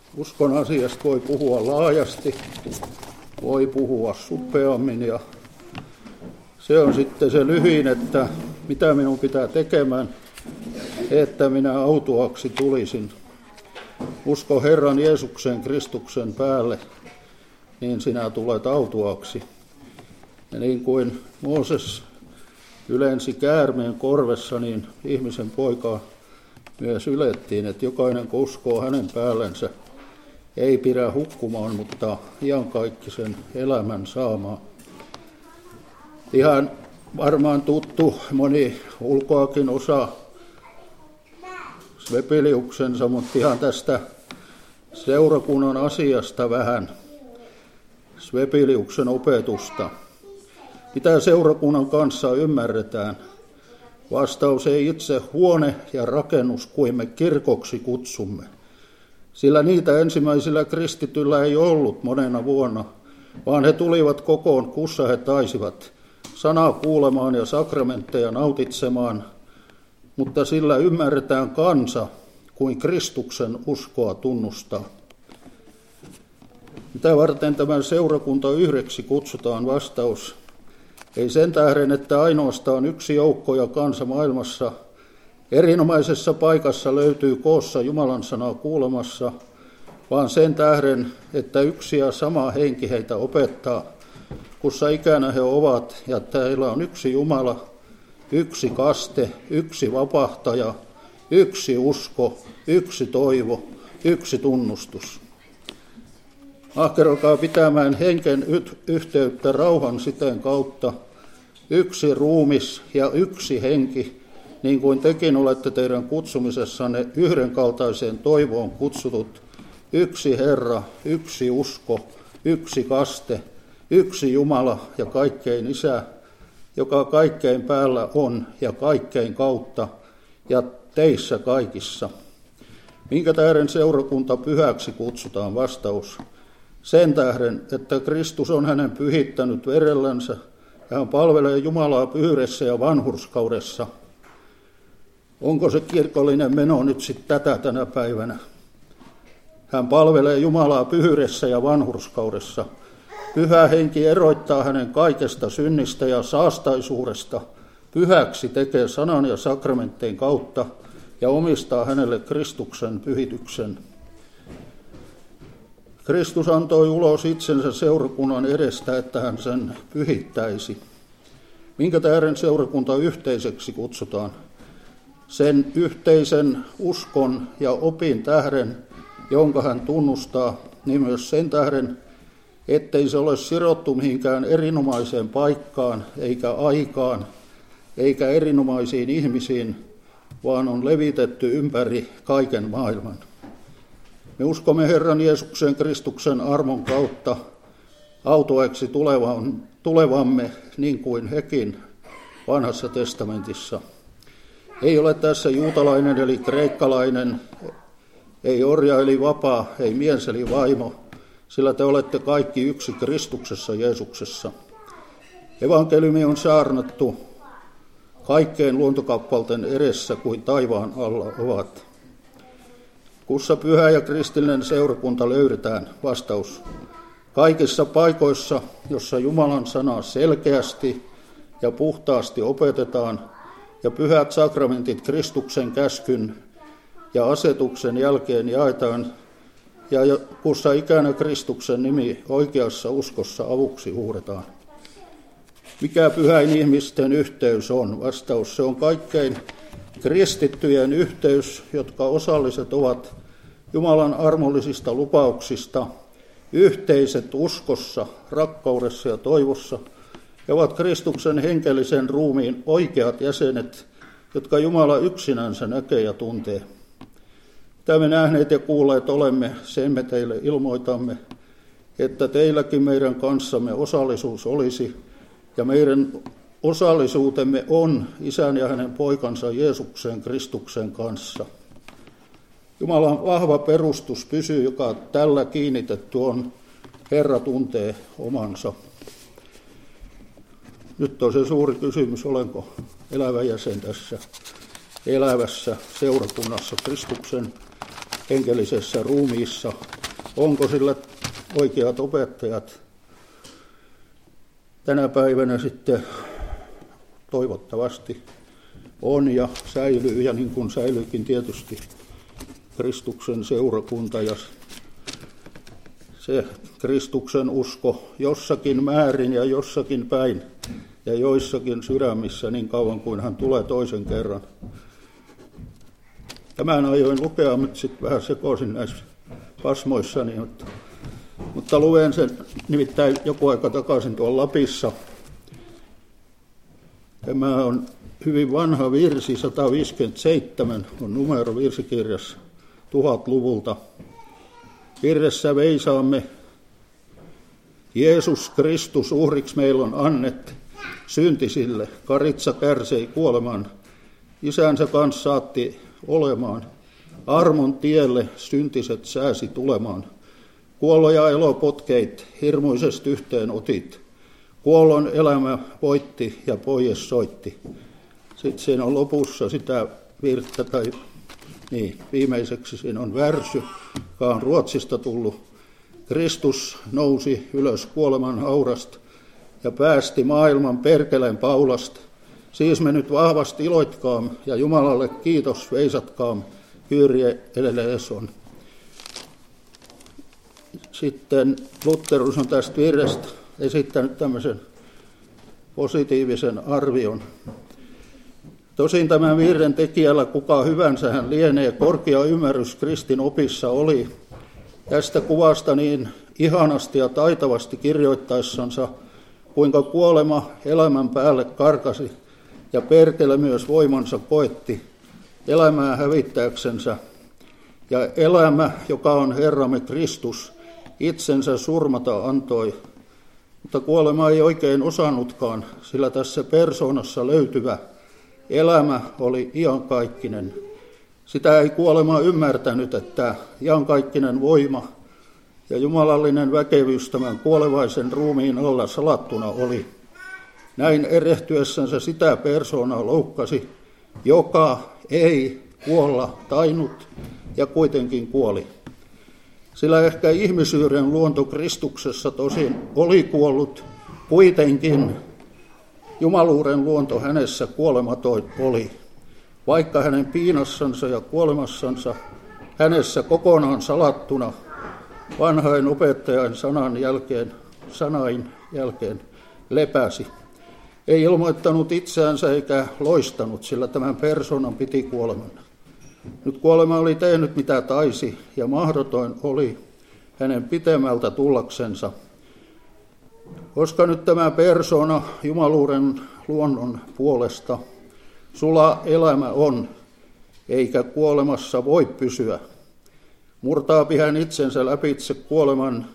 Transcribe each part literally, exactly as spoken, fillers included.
Uskon asiasta voi puhua laajasti, voi puhua suppeammin ja se on sitten se lyhin, että mitä minun pitää tekemään, että minä autuaksi tulisin. Usko Herran Jeesuksen Kristuksen päälle, niin sinä tulet autuaksi. Ja niin kuin Mooses ylensi käärmeen korvessa, niin ihmisen poikaa myös ylettiin, että jokainen kun uskoo hänen päällensä, ei pidä hukkumaan, mutta iankaikkisen elämän saamaan. Ihan varmaan tuttu, moni ulkoakin osaa Svepeliuksensa, mutta ihan tästä seurakunnan asiasta vähän Svepeliuksen opetusta. Mitä seurakunnan kanssa ymmärretään? Vastaus ei itse huone ja rakennus, kuin me kirkoksi kutsumme. Sillä niitä ensimmäisillä kristityillä ei ollut monena vuonna, vaan he tulivat kokoon, kussa he taisivat sanaa kuulemaan ja sakramentteja nautitsemaan, mutta sillä ymmärretään kansa, kuin Kristuksen uskoa tunnustaa. Mitä varten tämä seurakunta yhdeksi kutsutaan? Vastaus. Ei sen tähden, että ainoastaan yksi joukko ja kansa maailmassa erinomaisessa paikassa löytyy koossa Jumalan sanaa kuulemassa, vaan sen tähden, että yksi ja sama henki heitä opettaa, kussa ikänä he ovat, ja että heillä on yksi Jumala, yksi kaste, yksi vapahtaja, yksi usko, yksi toivo, yksi tunnustus. Ahkerokaa pitämään henken yhteyttä rauhan siteen kautta, yksi ruumis ja yksi henki, niin kuin tekin olette teidän kutsumisessanne yhdenkaltaiseen toivoon kutsutut, yksi Herra, yksi usko, yksi kaste, yksi Jumala ja kaikkein Isä, joka kaikkein päällä on ja kaikkein kautta ja teissä kaikissa. Minkä tähden seurakunta pyhäksi kutsutaan? Vastaus. Sen tähden, että Kristus on hänen pyhittänyt verellänsä ja hän palvelee Jumalaa pyhyydessä ja vanhurskaudessa. Onko se kirkollinen meno nyt sitten tätä tänä päivänä? Hän palvelee Jumalaa pyhyydessä ja vanhurskaudessa. Pyhä henki eroittaa hänen kaikesta synnistä ja saastaisuudesta. Pyhäksi tekee sanan ja sakramenttien kautta ja omistaa hänelle Kristuksen pyhityksen. Kristus antoi ulos itsensä seurakunnan edestä, että hän sen pyhittäisi. Minkä tähden seurakunta yhteiseksi kutsutaan? Sen yhteisen uskon ja opin tähden, jonka hän tunnustaa, niin myös sen tähden, ettei se ole sidottu mihinkään erinomaiseen paikkaan, eikä aikaan, eikä erinomaisiin ihmisiin, vaan on levitetty ympäri kaiken maailman. Me uskomme Herran Jeesuksen Kristuksen armon kautta autuaiksi tulevamme, niin kuin hekin vanhassa testamentissa. Ei ole tässä juutalainen eli kreikkalainen, ei orja eli vapaa, ei mies eli vaimo, sillä te olette kaikki yksi Kristuksessa Jeesuksessa. Evankeliumi on saarnattu kaikkeen luontokappalten edessä kuin taivaan alla ovat. Kussa pyhä ja kristillinen seurakunta löydetään? Vastaus. Kaikissa paikoissa, jossa Jumalan sana selkeästi ja puhtaasti opetetaan ja pyhät sakramentit Kristuksen käskyn ja asetuksen jälkeen jaetaan ja kussa ikänä Kristuksen nimi oikeassa uskossa avuksi huudetaan. Mikä pyhäin ihmisten yhteys on? Vastaus. Se on kaikkein kristittyjen yhteys, jotka osalliset ovat Jumalan armollisista lupauksista, yhteiset uskossa, rakkaudessa ja toivossa, ja ovat Kristuksen henkellisen ruumiin oikeat jäsenet, jotka Jumala yksinänsä näkee ja tuntee. Mitä me nähneet ja kuulleet olemme, sen me teille ilmoitamme, että teilläkin meidän kanssamme osallisuus olisi, ja meidän osallisuutemme on Isän ja hänen poikansa Jeesuksen Kristuksen kanssa. Jumalan vahva perustus pysyy, joka tällä kiinnitetty on. Herra tuntee omansa. Nyt on se suuri kysymys, olenko elävä jäsen tässä elävässä seurakunnassa Kristuksen henkellisessä ruumiissa. Onko sillä oikeat opettajat? Tänä päivänä sitten toivottavasti on ja säilyy, ja niin kuin säilyykin tietysti Kristuksen seurakunta ja se Kristuksen usko jossakin määrin ja jossakin päin ja joissakin sydämissä niin kauan kuin hän tulee toisen kerran. Tämän ajoin lukea, nyt sitten vähän sekoisin näissä pasmoissani, mutta, mutta luen sen nimittäin joku aika takaisin tuolla Lapissa. Tämä on hyvin vanha virsi, sata viisikymmentäseitsemän on numero virsikirjassa tuhatluvulta. Virressä veisaamme: Jeesus Kristus uhriksi meillä on annet, syntisille karitsa kärsei kuoleman, isänsä kanssa saatti olemaan, armon tielle syntiset sääsi tulemaan. Kuollo ja elo potkeit, hirmuisesti yhteen otit, kuollon elämä voitti ja pois soitti. Sitten siinä on lopussa sitä virttä, tai niin, viimeiseksi siinä on värsy, joka on Ruotsista tullut. Kristus nousi ylös kuoleman haurasta ja päästi maailman perkeleen paulasta. Siis me nyt vahvasti iloitkaamme ja Jumalalle kiitos veisatkaamme, Kyrie eleison. Sitten Lutherus on tästä virrestä esittänyt tämmöisen positiivisen arvion. Tosin tämän virren tekijällä kuka hyvänsä hän lienee, korkea ymmärrys Kristin opissa oli. Tästä kuvasta niin ihanasti ja taitavasti kirjoittaessansa, kuinka kuolema elämän päälle karkasi ja perkele myös voimansa koetti elämää hävittääksensä. Ja elämä, joka on Herramme Kristus, itsensä surmata antoi. Mutta kuolema ei oikein osannutkaan, sillä tässä persoonassa löytyvä elämä oli iankaikkinen. Sitä ei kuolema ymmärtänyt, että iankaikkinen voima ja jumalallinen väkevyys tämän kuolevaisen ruumiin alla salattuna oli. Näin erehtyessänsä sitä persoonaa loukkasi, joka ei kuolla tainnut ja kuitenkin kuoli. Sillä ehkä ihmisyyden luonto Kristuksessa tosin oli kuollut, kuitenkin jumaluuden luonto hänessä kuolematon oli. Vaikka hänen piinassansa ja kuolemassansa hänessä kokonaan salattuna vanhain opettajan sanan jälkeen, sanain jälkeen lepäsi. Ei ilmoittanut itseänsä eikä loistanut, sillä tämän persoonan piti kuoleman. Nyt kuolema oli tehnyt mitä taisi, ja mahdoton oli hänen pitemmältä tullaksensa. Koska nyt tämä persoona jumaluuden luonnon puolesta sula elämä on, eikä kuolemassa voi pysyä, murtaapi hän itsensä läpitse kuoleman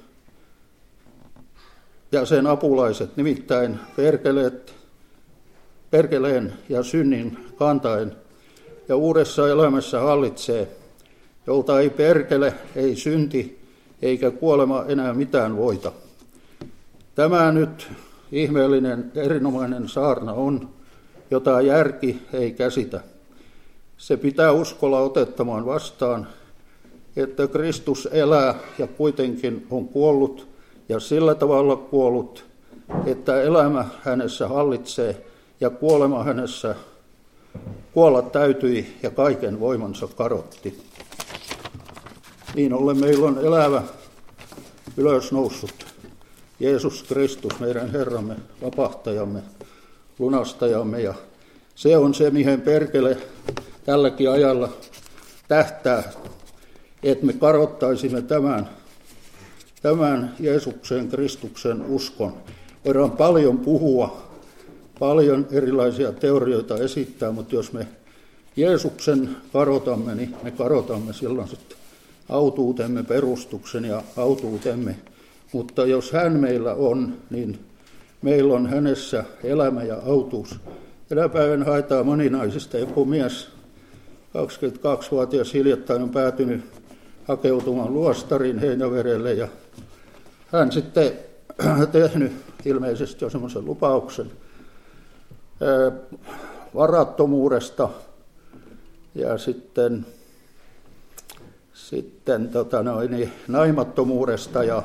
ja sen apulaiset, nimittäin perkeleet, perkeleen ja synnin kantaen, ja uudessa elämässä hallitsee, jolta ei perkele, ei synti, eikä kuolema enää mitään voita. Tämä nyt ihmeellinen, erinomainen saarna on, jota järki ei käsitä. Se pitää uskolla otettamaan vastaan, että Kristus elää ja kuitenkin on kuollut, ja sillä tavalla kuollut, että elämä hänessä hallitsee ja kuolema hänessä kuolla täytyi ja kaiken voimansa kadotti. Niin ollen meillä on elävä, ylösnoussut Jeesus Kristus, meidän Herramme, vapahtajamme, lunastajamme, ja se on se, mihin perkele tälläkin ajalla tähtää, että me kadottaisimme tämän, tämän Jeesuksen Kristuksen uskon. Voidaan paljon puhua, paljon erilaisia teorioita esittää, mutta jos me Jeesuksen kadotamme, niin me kadotamme silloin sitten autuutemme perustuksen ja autuutemme. Mutta jos hän meillä on, niin meillä on hänessä elämä ja autuus. Tänä päivänä haetaan moninaisista. Joku mies, kaksikymmentäkaksivuotias, hiljattain on päätynyt hakeutumaan luostarin Heinävedelle, ja hän sitten tehnyt ilmeisesti jo semmoisen lupauksen varattomuudesta, ja sitten sitten tota noin, niin naimattomuudesta ja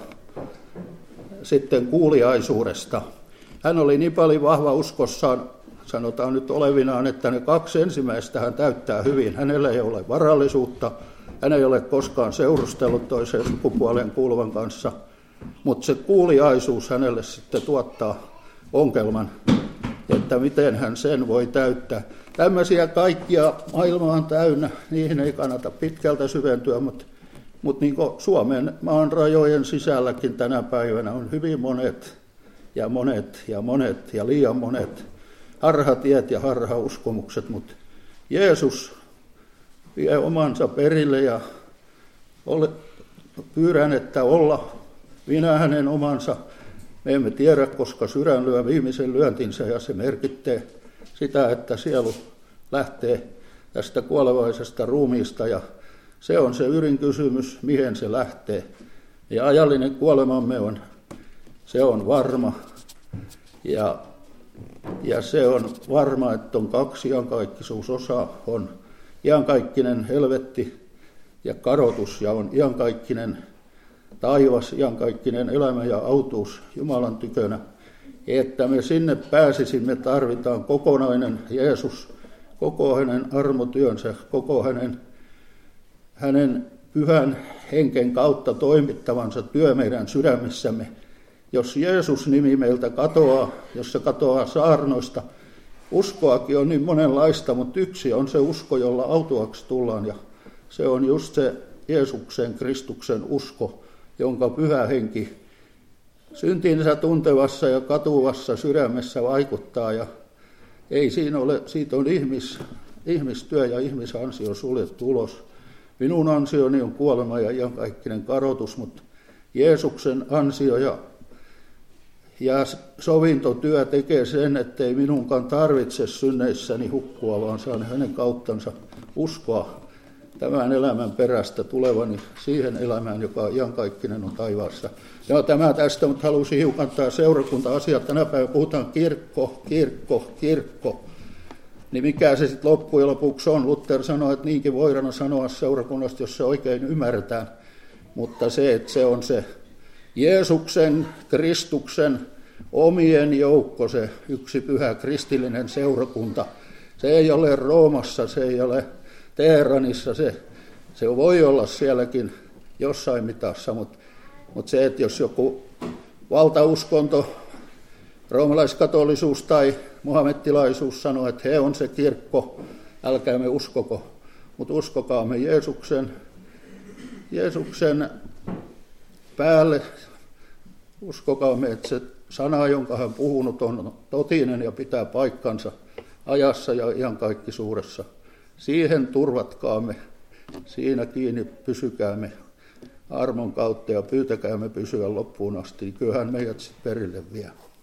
sitten kuuliaisuudesta. Hän oli niin paljon vahva uskossaan, sanotaan nyt olevinaan, että ne kaksi ensimmäistä hän täyttää hyvin. Hänellä ei ole varallisuutta, hän ei ole koskaan seurustellut toiseen sukupuoleen kuuluvan kanssa, mutta se kuuliaisuus hänelle sitten tuottaa ongelman, että miten hän sen voi täyttää. Tämmöisiä kaikkia maailma on täynnä, niihin ei kannata pitkältä syventyä, mutta, mutta niin kuin Suomen maan rajojen sisälläkin tänä päivänä on hyvin monet ja monet ja monet ja liian monet harhatiet ja harhauskomukset, mutta Jeesus vie omansa perille ja ole, pyydän, että olla minä hänen omansa. Me emme tiedä, koska sydän lyö viimeisen lyöntinsä ja se merkittee sitä, että sielu lähtee tästä kuolevaisesta ruumiista ja se on se ydinkysymys, mihin se lähtee. Ja ajallinen kuolemamme on, se on varma ja, ja se on varma, että on kaksi iankaikkisuusosaa, on iankaikkinen helvetti ja kadotus ja on iankaikkinen taivas, iankaikkinen elämä ja autuus Jumalan tykönä. Että me sinne pääsisimme, tarvitaan kokonainen Jeesus, koko hänen armotyönsä, koko hänen, hänen pyhän henken kautta toimittavansa työ meidän sydämissämme. Jos Jeesus-nimi meiltä katoaa, jos se katoaa saarnoista, uskoakin on niin monenlaista, mutta yksi on se usko, jolla autuaksi tullaan, ja se on just se Jeesuksen, Kristuksen usko, jonka pyhä henki syntinsä tuntevassa ja katuvassa sydämessä vaikuttaa, ja ei siinä ole, siitä on ihmis, ihmistyö ja ihmisansio suljettu ulos. Minun ansioni on kuolema ja iankaikkinen kadotus, mutta Jeesuksen ansio ja, ja sovintotyö tekee sen, ettei minunkaan tarvitse synneissäni hukkua, vaan saan hänen kauttansa uskoa tämän elämän perästä tulevani siihen elämään, joka iankaikkinen on taivaassa. Ja tämä tästä, mutta halusin hiukan tämä seurakunta-asia. Tänä päivänä puhutaan kirkko, kirkko, kirkko. Niin mikä se sitten loppujen lopuksi on? Luther sanoi, että niinkin voidaan sanoa seurakunnasta, jos se oikein ymmärretään. Mutta se, että se on se Jeesuksen, Kristuksen omien joukko, se yksi pyhä kristillinen seurakunta. Se ei ole Roomassa, se ei ole Teheranissa, se, se voi olla sielläkin jossain mitassa, mutta, mutta se, että jos joku valtauskonto, roomalaiskatolisuus tai muhammettilaisuus sanoo, että he on se kirkko, älkäämme uskoko, mutta uskokaamme Jeesuksen, Jeesuksen päälle, uskokaamme, että se sana, jonka hän puhunut, on totinen ja pitää paikkansa ajassa ja iankaikkisuudessa. Siihen turvatkaamme, siinä kiinni pysykäämme armon kautta ja pyytäkäämme pysyä loppuun asti, kyllähän meidät sitten perille vie.